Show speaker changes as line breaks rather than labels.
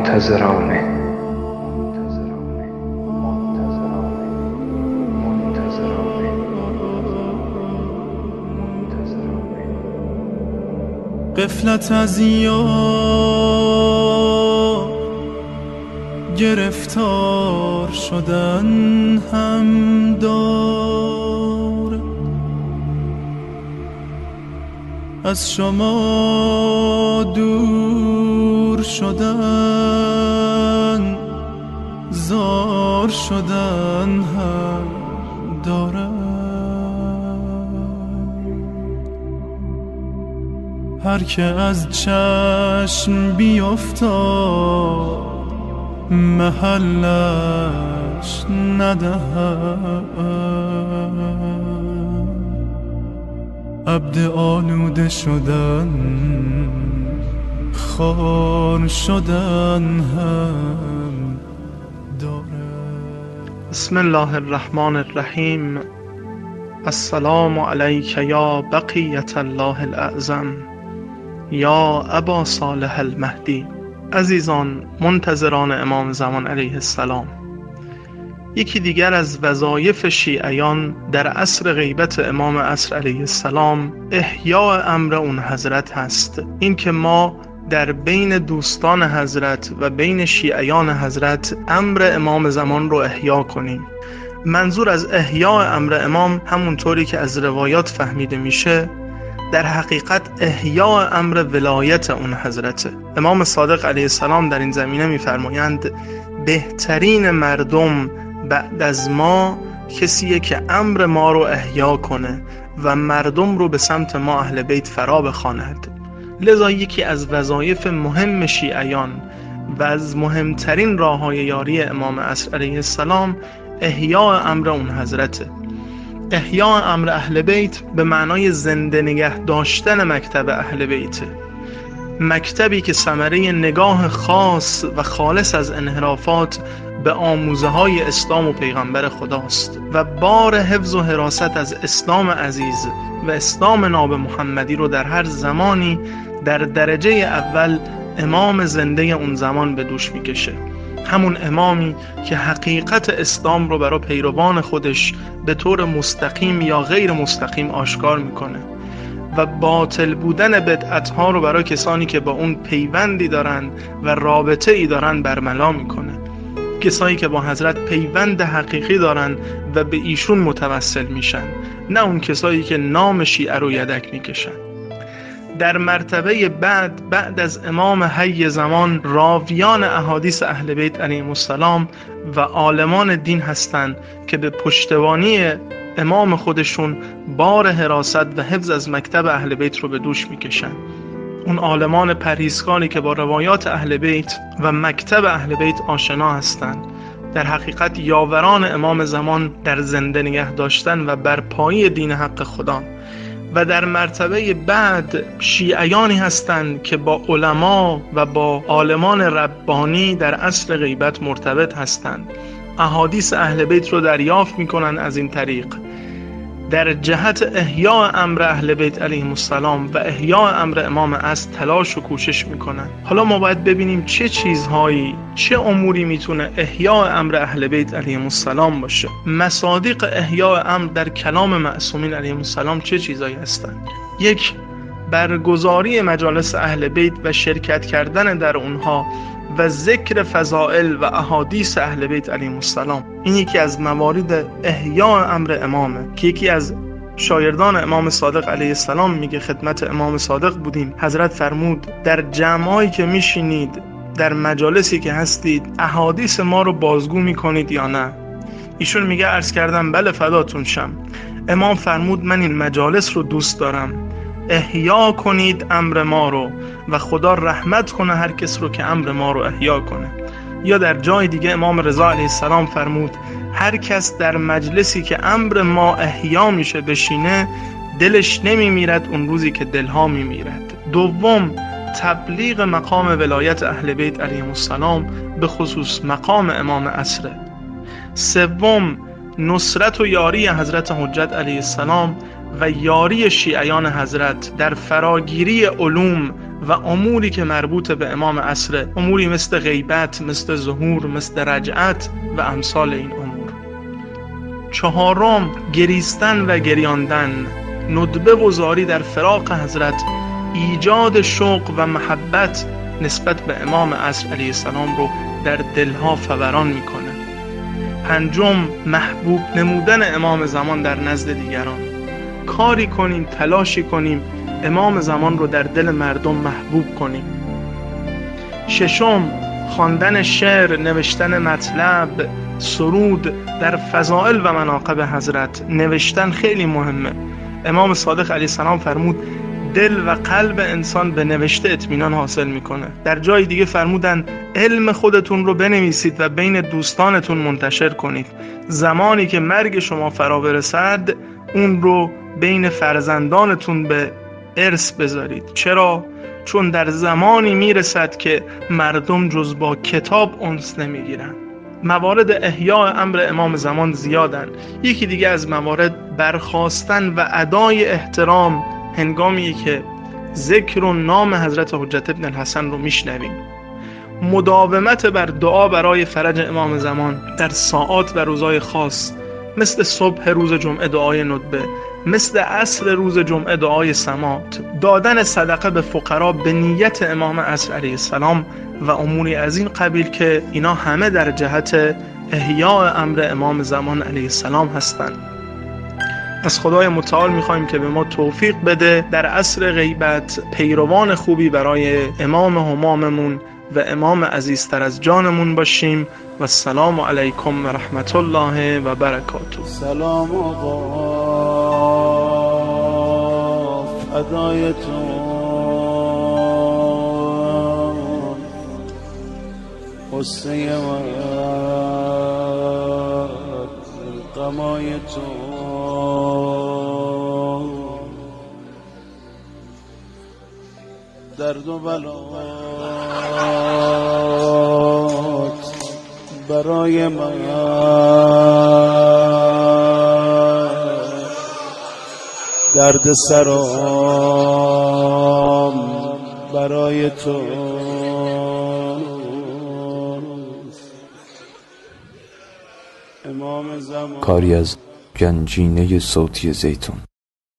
منتظرانه.
غفلت از یار گرفتار شدن هم دار، از شما دور شدن زار شدن هم دارد. هر که از چشم بیفتاد محلش ندهد، عبد آلوده شدن خار شدن هم داره.
بسم الله الرحمن الرحیم. السلام علیک یا بقیت الله الاعظم یا ابا صالح المهدی. عزیزان منتظران امام زمان علیه السلام، یکی دیگر از وظایف شیعیان در عصر غیبت امام عصر علیه السلام احیاء امر اون حضرت هست. این که ما در بین دوستان حضرت و بین شیعیان حضرت امر امام زمان رو احیا کنیم. منظور از احیاء امر امام همونطوری که از روایات فهمیده میشه در حقیقت احیاء امر ولایت اون حضرته. امام صادق علیه السلام در این زمینه میفرمایند بهترین مردم بعد از ما کسیه که امر ما رو احیا کنه و مردم رو به سمت ما اهل بیت فرا بخواند. لذا یکی از وظایف مهم شیعیان و از مهمترین راه‌های یاری امام عصر علیه السلام احیاء امر اون حضرته. احیاء امر اهل بیت به معنای زنده نگه داشتن مکتب اهل بیته، مکتبی که ثمره نگاه خاص و خالص از انحرافات به آموزه های اسلام و پیغمبر خداست و بار حفظ و حراست از اسلام عزیز و اسلام ناب محمدی رو در هر زمانی در درجه اول امام زنده اون زمان به دوش میکشه. همون امامی که حقیقت اسلام رو برای پیروان خودش به طور مستقیم یا غیر مستقیم آشکار میکنه و باطل بودن بدعتها رو برای کسانی که با اون پیوندی دارن و رابطه ای دارن برملا میکنه. کسانی که با حضرت پیوند حقیقی دارن و به ایشون متوسل میشن، نه اون کسایی که نام شیعه رو یدک میکشن. در مرتبه بعد از امام حی زمان راویان احادیث اهل بیت علیهم السلام و عالمان دین هستند که به پشتوانی امام خودشون بار حراست و حفظ از مکتب اهل بیت رو به دوش میکشن. اون عالمان پرهیزکاری که با روایات اهل بیت و مکتب اهل بیت آشنا هستند، در حقیقت یاوران امام زمان در زنده نگه داشتن و برپایی دین حق خدا. و در مرتبه بعد شیعیانی هستند که با علما و با عالمان ربانی در عصر غیبت مرتبط هستند، احادیث اهل بیت رو دریافت میکنن. از این طریق در جهت احیاء امر اهل بیت علیهم السلام و احیاء امر امام عصر تلاش و کوشش میکنن. حالا ما باید ببینیم چه چیزهایی، چه اموری میتونه احیاء امر اهل بیت علیهم السلام باشه. مصادیق احیاء امر در کلام معصومین علیهم السلام چه چیزهایی هستند؟ یک، برگزاری مجالس اهل بیت و شرکت کردن در اونها و ذکر فضائل و احادیث اهل بیت علیهم السلام. این یکی از موارد احیاء امر امامه که یکی از شاگردان امام صادق علیه السلام میگه خدمت امام صادق بودیم، حضرت فرمود در جمعایی که میشینید، در مجالسی که هستید، احادیث ما رو بازگو میکنید یا نه؟ ایشون میگه عرض کردم بله فداتون شم. امام فرمود من این مجالس رو دوست دارم، احیا کنید امر ما رو و خدا رحمت کنه هر کس رو که امر ما رو احیا کنه. یا در جای دیگه امام رضا علیه السلام فرمود هر کس در مجلسی که امر ما احیا میشه بشینه دلش نمیمیرد اون روزی که دلها میمیرد. دوم، تبلیغ مقام ولایت اهل بیت علیهم السلام به خصوص مقام امام عصر. سوم، نصرت و یاری حضرت حجت علیه السلام و یاری شیعیان حضرت در فراگیری علوم و اموری که مربوط به امام عصر، اموری مثل غیبت، مثل ظهور، مثل رجعت و امثال این امور. چهارم، گریستن و گریاندن، ندبه گذاری در فراق حضرت، ایجاد شوق و محبت نسبت به امام عصر علیه السلام رو در دلها فوران میکنه. پنجم، محبوب نمودن امام زمان در نزد دیگران، کاری کنیم، تلاشی کنیم امام زمان رو در دل مردم محبوب کنیم. ششم، خواندن شعر، نوشتن مطلب، سرود در فضائل و مناقب حضرت. نوشتن خیلی مهمه. امام صادق علیه السلام فرمود دل و قلب انسان به نوشته اطمینان حاصل میکنه. در جای دیگه فرمودن علم خودتون رو بنویسید و بین دوستانتون منتشر کنید. زمانی که مرگ شما فرا برسد اون رو بین فرزندانتون به ارث بذارید. چرا؟ چون در زمانی میرسد که مردم جز با کتاب انس نمیگیرن. موارد احیاء امر امام زمان زیادن. یکی دیگه از موارد برخاستن و ادای احترام هنگامی که ذکر و نام حضرت حجت ابن الحسن رو میشنویم. مداومت بر دعا برای فرج امام زمان در ساعات و روزهای خاص، مثل صبح روز جمعه دعای ندبه، مثل عصر روز جمعه دعای سماط، دادن صدقه به فقرا به نیت امام عصر علیه السلام و اموری از این قبیل که اینا همه در جهت احیاء امر امام زمان علیه السلام هستند. از خدای متعال میخوایم که به ما توفیق بده در عصر غیبت پیروان خوبی برای امام هماممون و امام عزیزتر از جانمون باشیم. و السلام علیکم و رحمت الله و برکاته.
سلام آقا فدایتون، قصه من غمایتون، درد و بلات برای من، درد سرام برای تو. امام زمان.
کاری از گنجینه صوتی زیتون.